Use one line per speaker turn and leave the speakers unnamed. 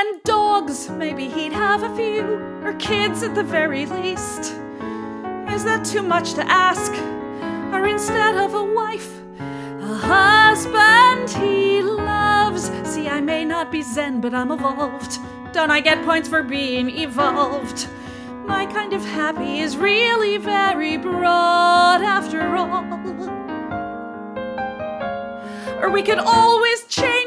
And dogs, maybe he'd have a few, or kids at the very least. Is that too much to ask? Or instead of a wife, a husband he loves? See, I may not be Zen, but I'm evolved. Don't I get points for being evolved? My kind of happy is really very broad after all. Or we could always change